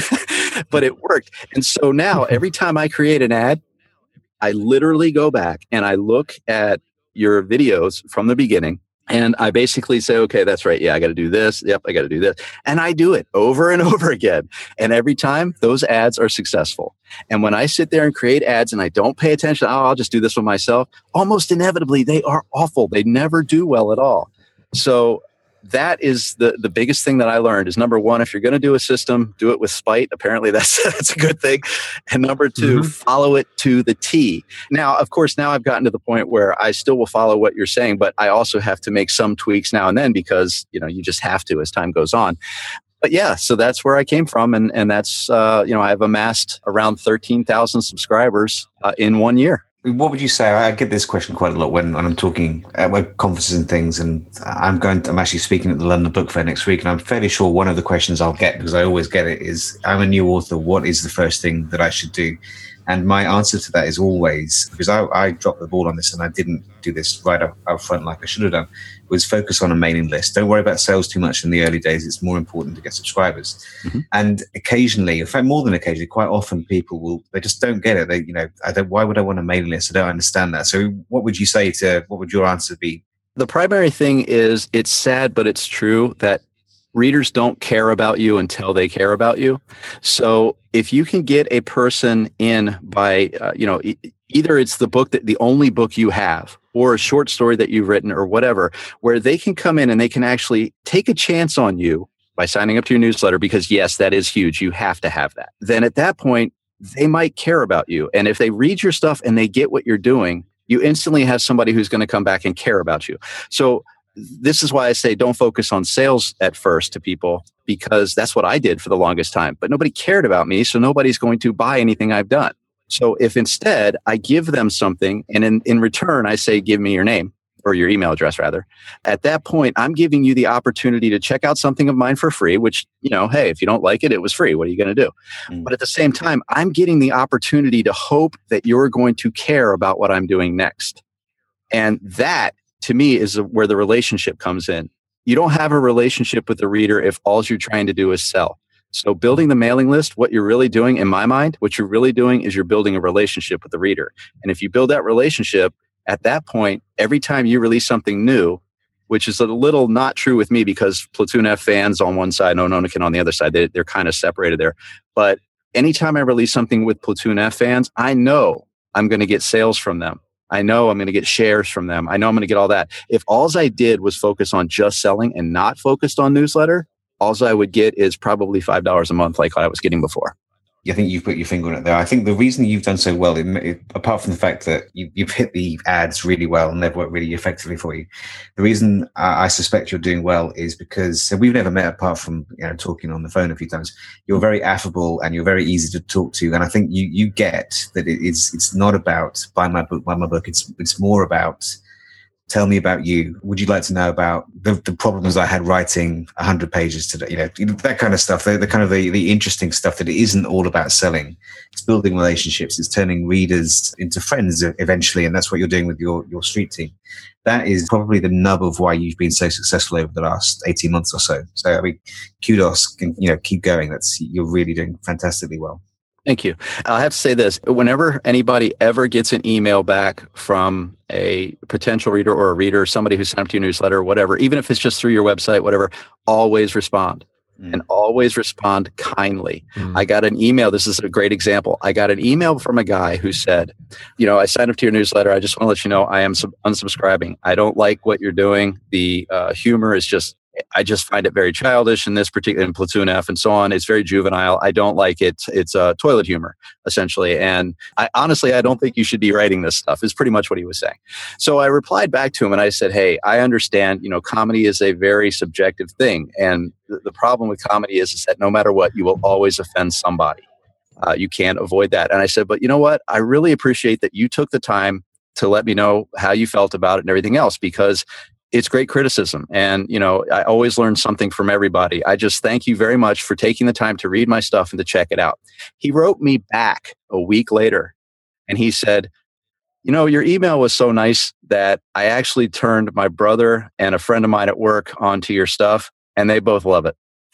And so now every time I create an ad, I literally go back and I look at your videos from the beginning and I basically say, okay, that's right. Yeah, I got to do this. Yep, I got to do this. And I do it over and over again. And every time those ads are successful. And when I sit there and create ads and I don't pay attention, I'll just do this one myself. Almost inevitably, they are awful. They never do well at all. So that is the biggest thing that I learned is number one, if you're going to do a system, do it with spite. Apparently that's a good thing. And number two, follow it to the T. Now, of course, now I've gotten to the point where I still will follow what you're saying, but I also have to make some tweaks now and then because, you just have to as time goes on. But yeah, so that's where I came from. And that's, I've amassed around 13,000 subscribers in 1 year. What would you say? I get this question quite a lot when I'm talking at web conferences and things, and I'm actually speaking at the London Book Fair next week, and I'm fairly sure one of the questions I'll get, because I always get it, is I'm a new author, what is the first thing that I should do? And my answer to that is always, because I dropped the ball on this and I didn't do this right up front like I should have done, was focus on a mailing list. Don't worry about sales too much in the early days. It's more important to get subscribers. And occasionally, in fact, more than occasionally, quite often people they just don't get it. Why would I want a mailing list? I don't understand that. So what would you say what would your answer be? The primary thing is, it's sad, but it's true that readers don't care about you until they care about you. So if you can get a person in by, either it's the only book you have, or a short story that you've written or whatever, where they can come in and they can actually take a chance on you by signing up to your newsletter, because yes, that is huge. You have to have that. Then at that point, they might care about you. And if they read your stuff and they get what you're doing, you instantly have somebody who's going to come back and care about you. So this is why I say don't focus on sales at first to people, because that's what I did for the longest time. But nobody cared about me, so nobody's going to buy anything I've done. So if instead I give them something, and in return I say, give me your name, or your email address rather, at that point I'm giving you the opportunity to check out something of mine for free, which, hey, if you don't like it, it was free. What are you going to do? But at the same time, I'm getting the opportunity to hope that you're going to care about what I'm doing next. And that, to me, is where the relationship comes in. You don't have a relationship with the reader if all you're trying to do is sell. So building the mailing list, what you're really doing, in my mind, what you're really doing is you're building a relationship with the reader. And if you build that relationship, at that point, every time you release something new, which is a little not true with me because Platoon F fans on one side, Ononoken on the other side, they're kind of separated there. But anytime I release something with Platoon F fans, I know I'm going to get sales from them. I know I'm going to get shares from them. I know I'm going to get all that. If all I did was focus on just selling and not focused on newsletter, all I would get is probably $5 a month like I was getting before. I think you've put your finger on it there. I think the reason you've done so well, apart from the fact that you've hit the ads really well and they've worked really effectively for you, the reason I suspect you're doing well is because we've never met apart from talking on the phone a few times. You're very affable and you're very easy to talk to, and I think you get that it's not about buy my book. It's more about tell me about you. Would you like to know about the problems I had writing 100 pages today? That kind of stuff. The kind of the interesting stuff that it isn't all about selling. It's building relationships. It's turning readers into friends eventually. And that's what you're doing with your street team. That is probably the nub of why you've been so successful over the last 18 months or so. So, I mean, kudos, keep going. You're really doing fantastically well. Thank you. I'll have to say this. Whenever anybody ever gets an email back from a potential reader or a reader, somebody who signed up to your newsletter or whatever, even if it's just through your website, whatever, always respond. And always respond kindly. I got an email. This is a great example. I got an email from a guy who said, I signed up to your newsletter. I just want to let you know I am unsubscribing. I don't like what you're doing. The humor is I just find it very childish in this particular, in Platoon F and so on. It's very juvenile. I don't like it. It's toilet humor, essentially. And I don't think you should be writing this stuff, is pretty much what he was saying. So I replied back to him and I said, hey, I understand, comedy is a very subjective thing. And the problem with comedy is that no matter what, you will always offend somebody. You can't avoid that. And I said, but you know what? I really appreciate that you took the time to let me know how you felt about it and everything else, because it's great criticism. And, I always learn something from everybody. I just thank you very much for taking the time to read my stuff and to check it out. He wrote me back a week later and he said, your email was so nice that I actually turned my brother and a friend of mine at work onto your stuff and they both love it.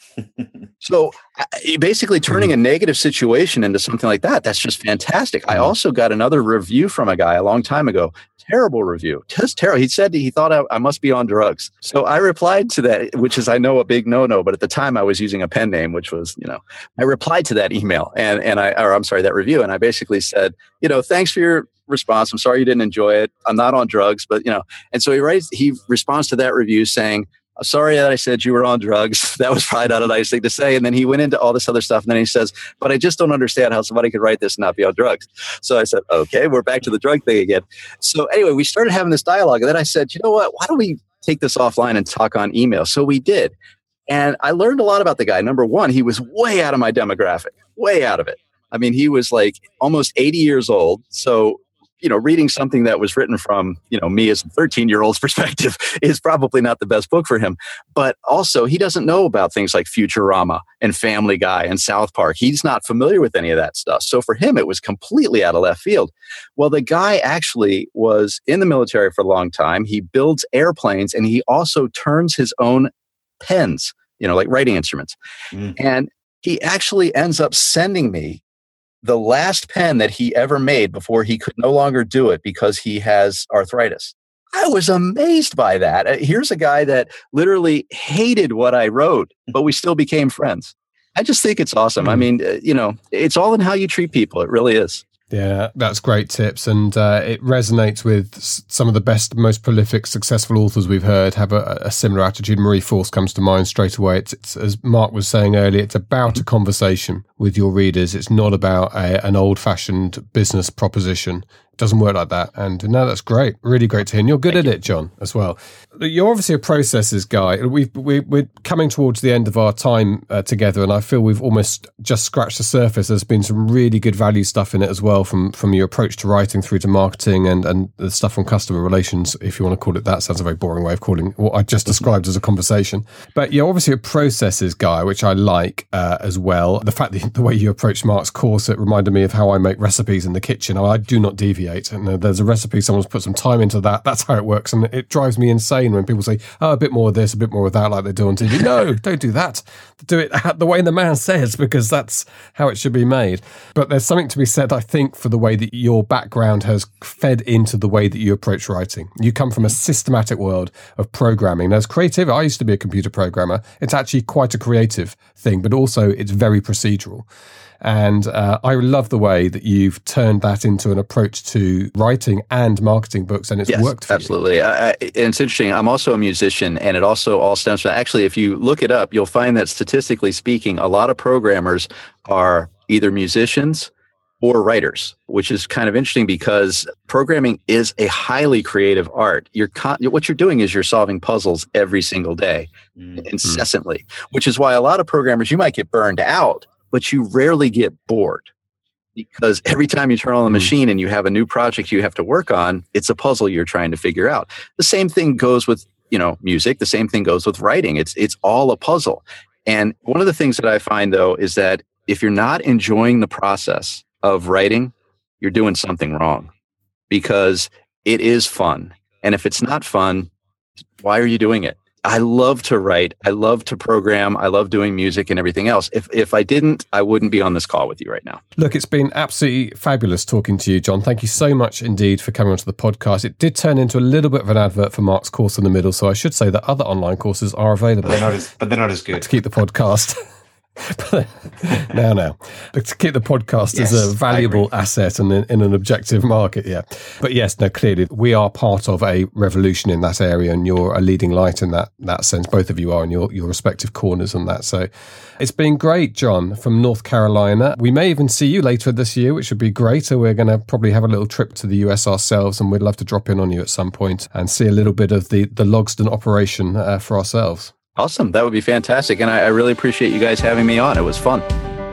So basically turning a negative situation into something like that's just fantastic. I also got another review from a guy a long time ago. Terrible review. Just terrible. He said he thought I must be on drugs. So I replied to that, which is, I know, a big no-no, but at the time I was using a pen name, which was, I replied to that email that review. And I basically said, thanks for your response. I'm sorry you didn't enjoy it. I'm not on drugs, but, and so he responds to that review saying, sorry that I said you were on drugs. That was probably not a nice thing to say. And then he went into all this other stuff. And then he says, but I just don't understand how somebody could write this and not be on drugs. So I said, okay, we're back to the drug thing again. So anyway, we started having this dialogue. And then I said, you know what? Why don't we take this offline and talk on email? So we did. And I learned a lot about the guy. Number one, he was way out of my demographic, way out of it. I mean, he was like almost 80 years old. So reading something that was written from, me as a 13-year-old's perspective is probably not the best book for him. But also, he doesn't know about things like Futurama and Family Guy and South Park. He's not familiar with any of that stuff. So for him, it was completely out of left field. Well, the guy actually was in the military for a long time. He builds airplanes and he also turns his own pens, like writing instruments. And he actually ends up sending me the last pen that he ever made before he could no longer do it because he has arthritis. I was amazed by that. Here's a guy that literally hated what I wrote, but we still became friends. I just think it's awesome. I mean, it's all in how you treat people. It really is. Yeah, that's great tips. And it resonates with some of the best, most prolific, successful authors we've heard have a similar attitude. Marie Force comes to mind straight away. It's, as Mark was saying earlier, it's about a conversation with your readers. It's not about an old-fashioned business proposition. It doesn't work like that. And no, that's great. Really great to hear. And you're good at it, John, as well. You're obviously a processes guy. We're coming towards the end of our time together, and I feel we've almost just scratched the surface. There's been some really good value stuff in it as well, from your approach to writing through to marketing and the stuff from customer relations, if you want to call it that. Sounds a very boring way of calling what I just described as a conversation. But you're obviously a processes guy, which I like as well. The fact that the way you approach Mark's course, it reminded me of how I make recipes in the kitchen. I do not deviate. And there's a recipe, someone's put some time into that. That's how it works. And it drives me insane when people say, oh, a bit more of this, a bit more of that, like they do on TV. No, don't do that. Do it the way the man says, because that's how it should be made. But there's something to be said, I think, for the way that your background has fed into the way that you approach writing. You come from a systematic world of programming. Now, it's creative. I used to be a computer programmer. It's actually quite a creative thing, but also it's very procedural. And I love the way that you've turned that into an approach to writing and marketing books, and it's worked for absolutely. And it's interesting. I'm also a musician, and it also all stems from, actually, if you look it up, you'll find that statistically speaking, a lot of programmers are either musicians or writers, which is kind of interesting because programming is a highly creative art. What you're doing is you're solving puzzles every single day, incessantly, which is why a lot of programmers, you might get burned out, but you rarely get bored, because every time you turn on the machine and you have a new project you have to work on, it's a puzzle you're trying to figure out. The same thing goes with, music. The same thing goes with writing. It's all a puzzle. And one of the things that I find, though, is that if you're not enjoying the process of writing, you're doing something wrong, because it is fun. And if it's not fun, why are you doing it? I love to write. I love to program. I love doing music and everything else. If I didn't, I wouldn't be on this call with you right now. Look, it's been absolutely fabulous talking to you, John. Thank you so much indeed for coming onto the podcast. It did turn into a little bit of an advert for Mark's course in the middle, so I should say that other online courses are available. But they're not as good. To keep the podcast... now to keep the podcast as a valuable asset and in an objective market. But yes, no, clearly we are part of a revolution in that area, and you're a leading light in that sense. Both of you are in your respective corners on that. So it's been great, John, from North Carolina. We may even see you later this year, which would be great. So we're going to probably have a little trip to the US ourselves, and we'd love to drop in on you at some point and see a little bit of the Logsdon operation for ourselves. Awesome. That would be fantastic. And I really appreciate you guys having me on. It was fun.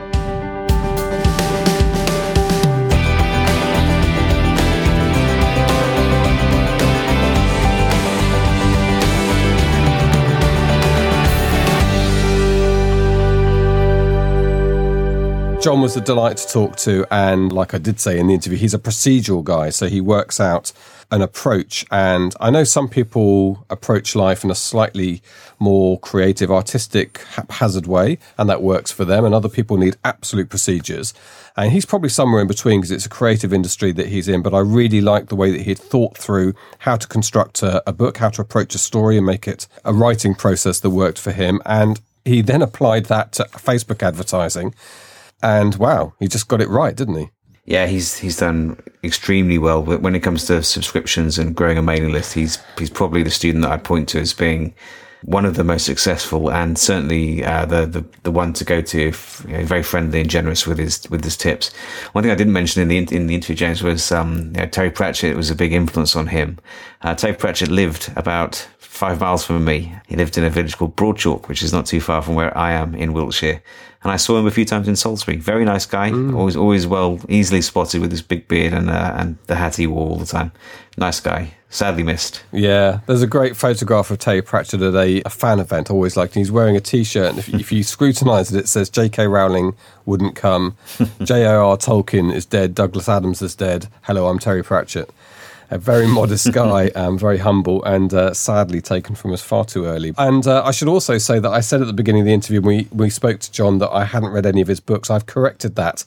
John was a delight to talk to, and like I did say in the interview, he's a procedural guy, so he works out an approach. And I know some people approach life in a slightly more creative, artistic, haphazard way, and that works for them, and other people need absolute procedures. And he's probably somewhere in between, because it's a creative industry that he's in, but I really like the way that he'd thought through how to construct a book, how to approach a story and make it a writing process that worked for him. And he then applied that to Facebook advertising. And wow, he just got it right, didn't he? Yeah, he's done extremely well. But when it comes to subscriptions and growing a mailing list, he's probably the student that I'd point to as being one of the most successful, and certainly the one to go to. Very friendly and generous with his tips. One thing I didn't mention in the interview, James, was Terry Pratchett was a big influence on him. Terry Pratchett lived about 5 miles from me. He lived in a village called Broadchalk, which is not too far from where I am in Wiltshire. And I saw him a few times in Salisbury. Very nice guy. Always easily spotted with his big beard and the hat he wore all the time. Nice guy. Sadly missed. Yeah, there's a great photograph of Terry Pratchett at a fan event I always liked. He's wearing a T-shirt, and if you scrutinise it, it says J.K. Rowling wouldn't come, J.R.R. Tolkien is dead, Douglas Adams is dead, hello, I'm Terry Pratchett. A very modest guy, very humble, and sadly taken from us far too early. And I should also say that I said at the beginning of the interview, we spoke to John, that I hadn't read any of his books. I've corrected that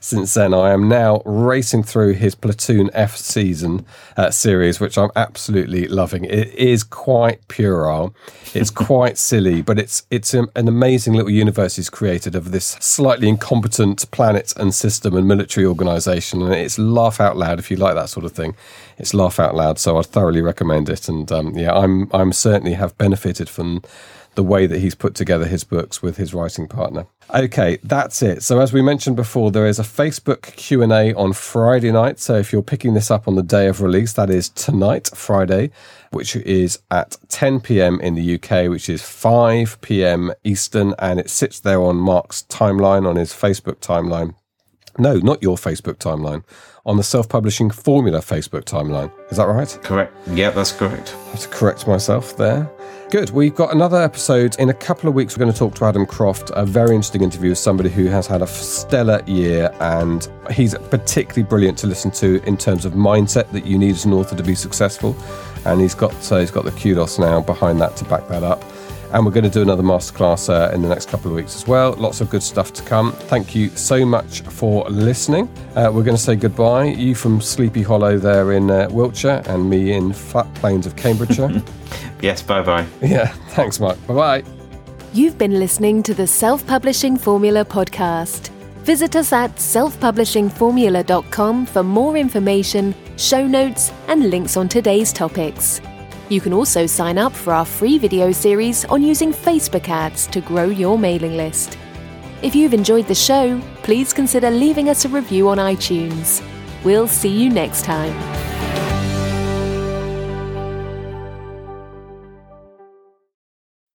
since then. I am now racing through his Platoon F season series, which I'm absolutely loving. It is quite puerile. It's quite silly, but it's an amazing little universe he's created of this slightly incompetent planet and system and military organisation, and it's laugh out loud. If you like that sort of thing, it's laugh out loud. So I'd thoroughly recommend it. And I'm certainly have benefited from the way that he's put together his books with his writing partner. Okay, that's it. So as we mentioned before, there is a Facebook Q&A on Friday night. So if you're picking this up on the day of release, that is tonight, Friday, which is at 10 p.m. in the UK, which is 5 p.m. Eastern, and it sits there on Mark's timeline, on his Facebook timeline. No, not your Facebook timeline, on the Self-Publishing Formula Facebook timeline. Is that right? Correct. Yeah, that's correct. I have to correct myself there. Good. We've got another episode. In a couple of weeks, we're going to talk to Adam Croft, a very interesting interview with somebody who has had a stellar year, and he's particularly brilliant to listen to in terms of mindset that you need as an author to be successful. And he's got the kudos now behind that to back that up. And we're going to do another masterclass in the next couple of weeks as well. Lots of good stuff to come. Thank you so much for listening. We're going to say goodbye. You from Sleepy Hollow there in Wiltshire, and me in flat plains of Cambridgeshire. Yes, bye-bye. Yeah, thanks, Mark. Bye-bye. You've been listening to the Self-Publishing Formula podcast. Visit us at selfpublishingformula.com for more information, show notes, and links on today's topics. You can also sign up for our free video series on using Facebook ads to grow your mailing list. If you've enjoyed the show, please consider leaving us a review on iTunes. We'll see you next time.